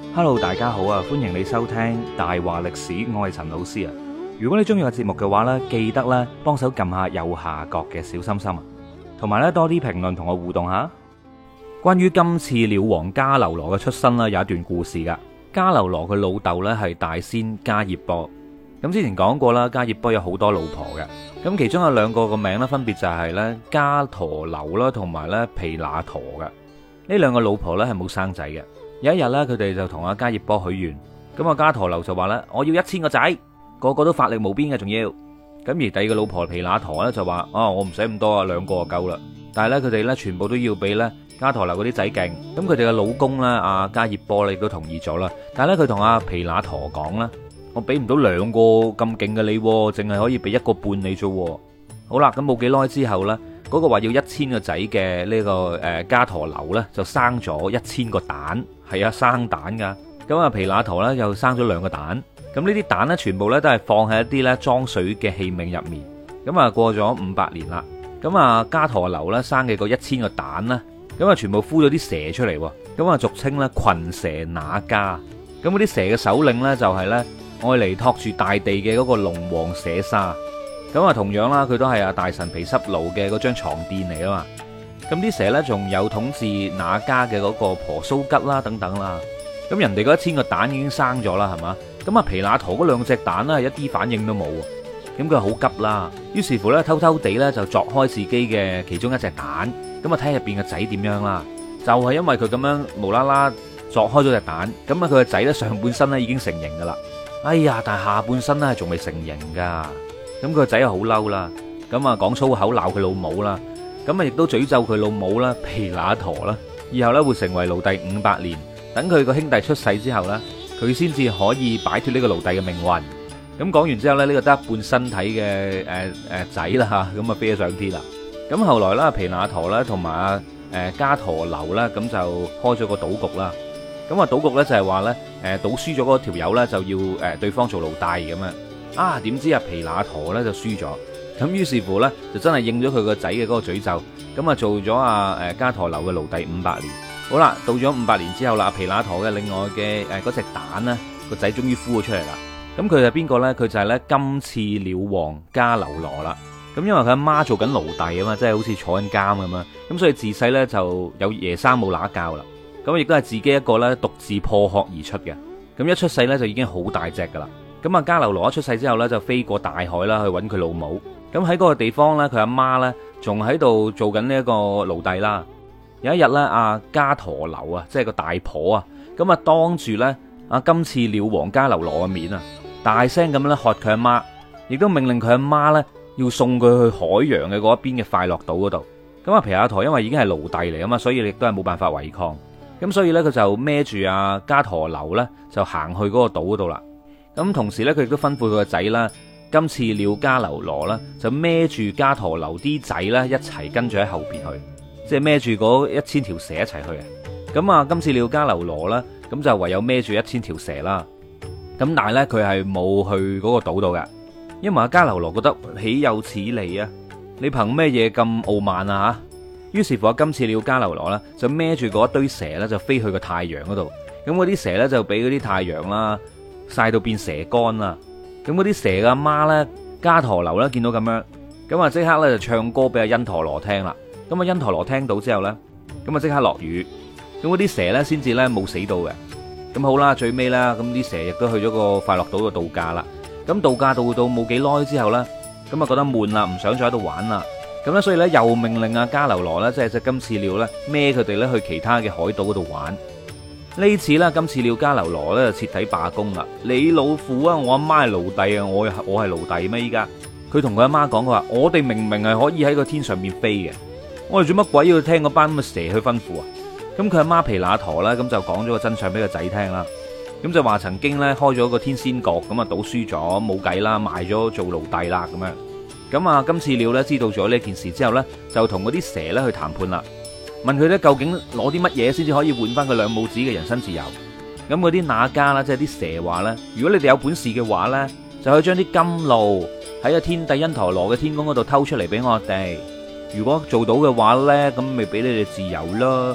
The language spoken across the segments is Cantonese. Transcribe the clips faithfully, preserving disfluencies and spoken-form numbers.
Hello，大家好啊！歡迎你收聽大話歷史，我係陳老師啊。如果你中意個節目嘅話呢，記得咧幫手撳下右下角嘅小心心啊，同埋咧多啲評論同我互動下。關於金翅鳥王迦樓羅嘅出身啦，有一段故事噶。迦樓羅佢老豆呢係大仙迦葉波，咁之前講過啦，迦葉波有好多老婆嘅，咁其中有兩個個名呢，分別就係咧迦陀樓啦，同埋咧毗那陀嘅。呢兩個老婆呢係冇生仔嘅。有一日咧，佢哋就同阿迦葉波許願，咁阿迦陀樓就話咧：我要一千個仔，個個都法力無邊嘅，仲要。咁而第二個老婆毗那陀咧就話：哦，我唔使咁多啊，兩個就夠啦。但係咧，佢哋咧全部都要俾咧迦陀樓嗰啲仔勁。咁佢哋嘅老公咧，阿迦葉波咧亦都同意咗啦。但係咧，佢同阿毗那陀講啦：我俾唔到兩個咁勁嘅你，淨係可以俾一個半你啫。好啦，咁冇幾耐之後咧，嗰個話要一千個仔嘅呢個誒迦陀樓咧就生咗一千個蛋。係啊，生蛋噶，咁啊毗那陀咧又生咗兩個蛋，咁呢啲蛋咧全部咧都係放喺一啲咧裝水嘅器皿入面，咁啊過咗五百年啦，咁啊迦陀樓咧生嘅個一千個蛋咧，咁啊全部孵咗啲蛇出嚟，咁啊俗稱咧群蛇那迦，咁嗰啲蛇嘅首領咧就係咧愛嚟托住大地嘅嗰個龍王舍沙，咁啊同樣啦，佢都係啊大神毗濕奴嘅嗰張床墊嚟啊嘛。咁啲蛇呢，仲有統治那迦嘅嗰個婆蘇吉啦，等等啦。咁人哋嗰一千個蛋已經生咗啦，係嘛？咁啊毗那陀嗰兩隻蛋呢，一啲反應都冇。咁佢好急啦，於是乎呢，偷偷地呢，就鑿開自己嘅其中一隻蛋，咁啊睇下入邊嘅仔點樣啦。就係因為佢咁樣無啦啦鑿開咗隻蛋，咁啊佢個仔呢，上半身呢已經成形噶啦。哎呀，但係下半身呢，仲未成形噶。咁佢個仔又好嬲啦，咁啊講粗口鬧佢老母啦。咁啊，亦都詛咒佢老母啦，毗那陀啦，以後咧會成為奴隸五百年。等佢個兄弟出世之後咧，佢先至可以擺脫呢個奴隸嘅命運。咁講完之後咧，呢個得一半身體嘅誒誒仔啦吓，咁啊飛咗上天啦。咁後來啦，毗那陀咧同埋啊誒迦陀樓啦，咁就開咗個賭局啦。咁啊賭局咧就係話咧誒賭輸咗嗰條友咧就要誒對方做奴隸咁樣。啊點知啊毗那陀咧就輸咗。咁於是乎呢，就真係應咗佢個仔嘅嗰個詛咒，咁啊做咗啊誒迦陀樓嘅奴隸五百年。好啦，到咗五百年之後啦，毗那陀嘅另外嘅誒嗰隻蛋呢，個仔終於孵咗出嚟啦。咁佢係邊個呢？佢就係咧金翅鳥王迦樓羅啦。咁因為佢阿媽做緊奴隸啊嘛，即係好似坐緊監咁樣，咁所以自細呢就有爺生冇乸教啦。咁亦都係自己一個呢獨自破殼而出嘅。咁一出世呢，就已經好大隻噶啦。咁啊迦樓羅一出世之後呢，就飛過大海啦，去揾佢老母。咁喺嗰個地方呢，佢阿媽呢仲喺度做緊呢一個奴隸啦。有一日呢，阿迦陀樓啊，即係個大婆啊，咁啊當住呢阿金翅鳥王迦樓羅嘅面啊，大聲咁樣咧喝佢阿媽，亦都命令佢阿媽呢要送佢去海洋嘅嗰一邊嘅快樂島嗰度。咁啊毗那陀因為已經係奴隸嚟啊嘛，所以亦都係冇辦法違抗。咁所以呢，佢就孭住阿迦陀樓呢，就行去嗰個島嗰度啦。咁同時呢，佢亦都吩咐佢個仔啦。金翅鳥迦樓羅啦，就孭住迦陀樓啲仔咧一齊跟住喺後邊去，即係孭住嗰一千條蛇一齊去啊！咁啊，金翅鳥迦樓羅啦，咁就唯有孭住一千條蛇啦。咁但係咧，佢係冇去嗰個島度嘅，因為阿迦樓羅覺得豈有此理啊！你憑咩嘢咁傲慢啊？吓！於是乎，阿金翅鳥迦樓羅啦，就孭住嗰一堆蛇咧，就飛去個太陽嗰度。咁嗰啲蛇咧就俾嗰啲太陽啦曬到變蛇乾啦。咁嗰啲蛇嘅阿媽咧，迦陀樓咧見到咁樣，咁啊即刻咧就唱歌俾阿因陀羅聽啦。咁啊因陀羅聽到之後咧，咁啊即刻落雨。咁嗰啲蛇咧先至咧冇死到嘅。咁好啦，最尾啦，咁啲蛇亦都去咗個快樂島度度假啦。咁度假到到冇幾耐之後咧，咁啊覺得悶啦，唔想再喺度玩啦。咁咧所以咧又命令阿迦樓羅咧，即係隻金翅鳥咧孭佢哋咧去其他嘅海島嗰度玩。呢次咧，金翅鳥迦樓羅咧就徹底罷工啦！你老虎啊，我阿媽係奴隸啊，我我係奴隸咩？依家佢同佢阿媽講，佢話我哋明明係可以喺個天上面飛嘅，我哋做乜鬼要聽嗰班咁嘅蛇去吩咐啊？咁佢阿媽毗那陀咧，咁就講咗個真相俾個仔聽啦。咁就話曾經咧開咗個天仙閣，咁啊賭輸咗，冇計啦，賣咗做奴隸啦咁樣。咁啊金翅鳥咧知道咗呢件事之後咧，就同嗰啲蛇咧去談判啦。問佢咧究竟攞啲乜嘢先至可以換翻佢兩母子嘅人身自由？咁嗰啲那迦啦，即係啲蛇話咧，如果你哋有本事嘅話咧，就可以將啲甘露喺個天帝因陀羅嘅天宮嗰度偷出嚟俾我哋。如果做到嘅話咧，咁咪俾你哋自由咯。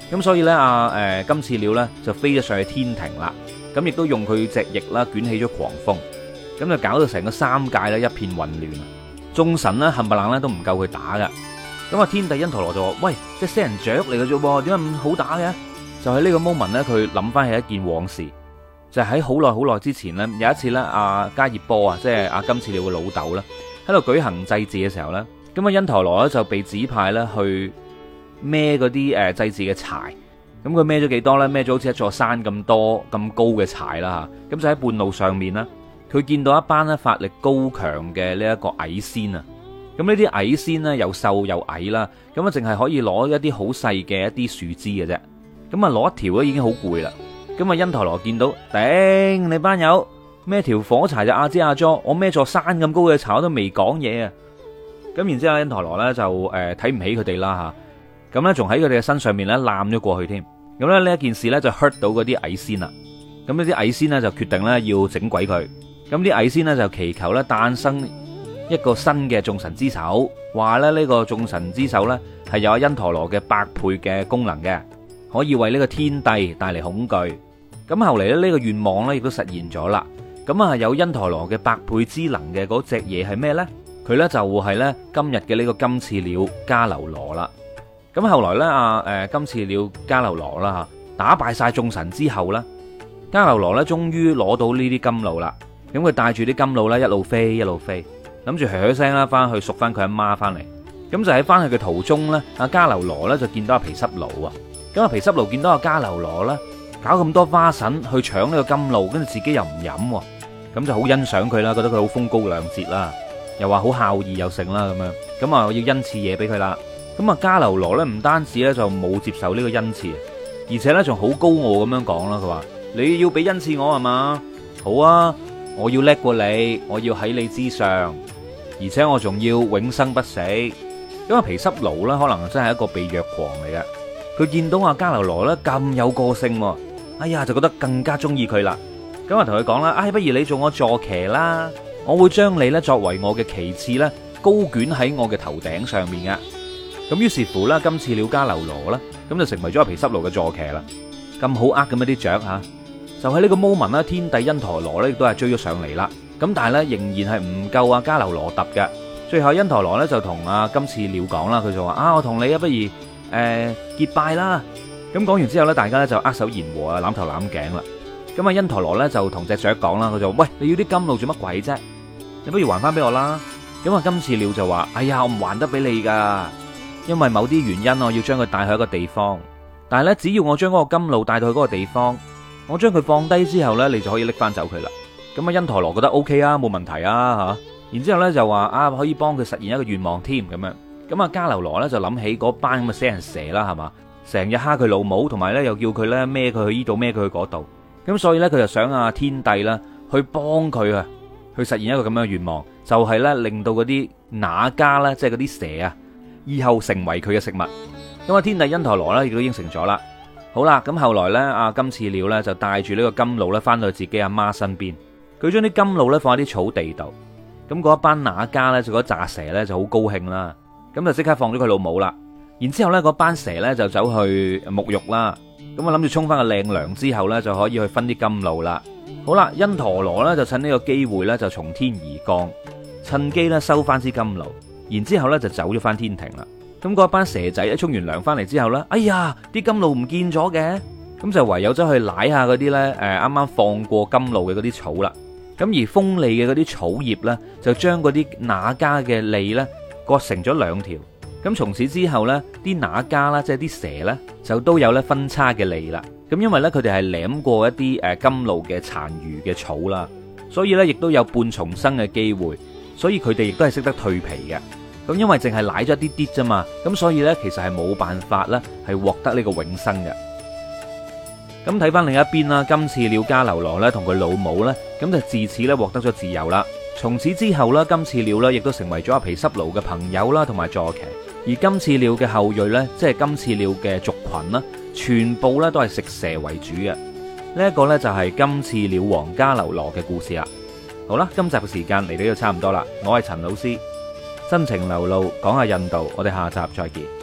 咁所以呢，阿誒金翅鳥呢就飛咗上去天庭啦。咁亦都用佢隻翼啦捲起咗狂風，咁就搞到成個三界咧一片混亂啊！眾神呢冚唪唥咧都唔夠佢打噶。咁啊，天帝因陀羅就話：喂，即係死人雀嚟嘅啫，點解咁好打嘅？就喺呢個 moment 咧，佢諗翻起一件往事，就係喺好耐好耐之前呢，有一次咧，阿迦葉波啊，即係阿金翅鳥嘅老豆啦，喺度舉行祭祀嘅時候咧，咁啊，因陀羅咧就被指派咧去孭嗰啲誒祭祀嘅柴。咁佢孭咗幾多呢？孭咗好似一座山咁多咁高嘅柴啦吓，咁就喺半路上面啦，佢見到一班咧法力高強嘅呢一個矮仙啊。咁呢啲矮仙呢，又瘦又矮啦，咁啊淨係可以攞一啲好細嘅一啲樹枝嘅啫。咁啊攞一條咧已經好攰啦。咁啊因陀羅見到，頂你班友孭條火柴就阿支阿咗，我孭座山咁高嘅柴都未講嘢啊。咁然之後因陀羅呢，就誒睇唔起佢哋啦吓，咁呢，仲喺佢哋嘅身上面咧攬咗過去添。咁咧呢一件事咧就 hurt 到嗰啲矮仙啦，咁呢啲矮仙呢，就決定咧要整鬼佢，咁啲矮仙呢，就祈求咧誕生一個新嘅眾神之首，話咧呢個眾神之首呢，係有因陀羅嘅百倍嘅功能嘅，可以為呢個天帝帶嚟恐懼。咁後嚟咧呢個願望呢，亦都實現咗啦。咁啊有因陀羅嘅百倍之能嘅嗰隻嘢係咩呢？佢呢，就係咧今日嘅呢個金翅鳥迦樓羅啦。咁後來咧，阿誒金翅鳥迦樓羅啦吓，打敗晒眾神之後咧，迦樓羅咧終於攞到呢啲甘露啦。咁佢帶住啲甘露咧，一路飛一路飛，諗住噓噓聲啦，翻去贖翻佢阿媽翻嚟。咁就喺翻去嘅途中咧，阿迦樓羅咧就見到阿毗濕奴啊。咁阿毗濕奴見到阿迦樓羅咧，搞咁多花臣去搶呢個甘露，跟住自己又唔飲，咁就好欣賞佢啦，覺得佢好風高亮節啦，又話好孝義又勝啦咁樣，咁啊要恩賜嘢俾佢啦。咁啊，迦樓羅咧唔單止咧就冇接受呢個恩賜，而且咧仲好高傲咁樣講啦。佢話：你要俾恩賜我係嘛？好啊，我要叻過你，我要喺你之上，而且我仲要永生不死。咁啊，毗濕奴咧可能真係一個被虐狂嚟嘅。佢見到阿迦樓羅咧咁有個性，哎呀就覺得更加中意佢啦。咁啊同佢講啦：哎，不如你做我坐騎啦，我會將你咧作為我嘅旗幟咧，高捲喺我嘅頭頂上面嘅。咁於是乎啦，金翅鳥迦樓羅啦，咁就成為咗阿毗濕奴嘅坐騎啦。咁好呃咁一啲雀吓，就喺呢個 moment 啦，天帝因陀羅咧亦都係追咗上嚟啦。咁但係咧仍然係唔夠阿迦樓羅揼嘅。最後因陀羅咧就同阿金翅鳥講啦，佢就話：啊，我同你啊不如誒、呃、結拜啦。咁講完之後咧，大家咧就握手言和啊，攬頭攬頸啦。咁啊因陀羅咧就同隻雀講啦，佢就話：喂，你要啲甘露做乜鬼啫？你不如還翻俾我啦。咁啊金翅鳥就話：哎呀，我唔還得俾你噶。因為某啲原因，我要將佢帶去一個地方，但係咧，只要我將嗰個甘露帶到去嗰個地方，我將佢放低之後呢，你就可以拎翻走佢啦。咁啊，因陀羅覺得 O K 啊，冇問題啊吓。然之後咧就話啊，可以幫佢實現一個願望添咁樣。咁啊，迦樓羅呢，就諗起嗰班咁嘅死人蛇啦，係嘛，成日蝦佢老母，同埋呢又叫佢呢孭佢去呢度孭佢去嗰度。咁所以呢，佢就想啊天帝啦去幫佢啊，去實現一個咁樣嘅願望，就係呢令到嗰啲那迦啦，即係嗰啲蛇啊，以後成為佢嘅食物。咁啊，天帝因陀羅咧亦都應承咗啦。好啦，咁後來咧，阿金翅鳥咧就帶住呢個甘露咧翻到自己阿媽身邊，佢將啲甘露咧放喺啲草地度。咁嗰一班那迦咧就嗰紮蛇咧就好高興啦，咁就即刻放咗佢老母啦。然之後咧嗰班蛇咧就走去沐浴啦，咁啊諗住沖翻個靚涼之後咧就可以去分啲甘露啦。好啦，因陀羅咧就趁呢個機會咧就從天而降，趁機咧收翻支甘露。然之後咧就走咗翻天庭啦。咁嗰班蛇仔一沖完涼翻嚟之後咧，哎呀，啲甘露唔見咗嘅，咁就唯有走去舐下嗰啲咧，誒啱啱放過甘露嘅嗰啲草啦。咁而鋒利嘅嗰啲草葉咧，就將嗰啲那迦嘅脷咧割成咗兩條。咁從此之後咧，啲那迦啦，即係啲蛇咧，就都有咧分叉嘅脷啦。咁因為咧佢哋係舐過一啲誒甘露嘅殘餘嘅草啦，所以咧亦都有半重生嘅機會。所以佢哋亦都係識得蛻皮嘅。咁因為淨係舐咗一啲啲啫嘛，咁所以呢，其實係冇辦法咧係獲得呢個永生嘅。咁睇翻另一邊啦，金翅鳥迦樓羅咧同佢老母呢，咁就自此咧獲得咗自由啦。從此之後呢，金翅鳥呢亦都成為咗阿毗濕奴嘅朋友啦，同埋坐騎。而金翅鳥嘅後裔呢，即係金翅鳥嘅族群啦，全部呢都係食蛇為主嘅。呢一個呢，就係金翅鳥王迦樓羅嘅故事啦。好啦，今集嘅時間嚟到呢度差唔多啦，我係陳老師，真情流露講下印度，我哋下集再見。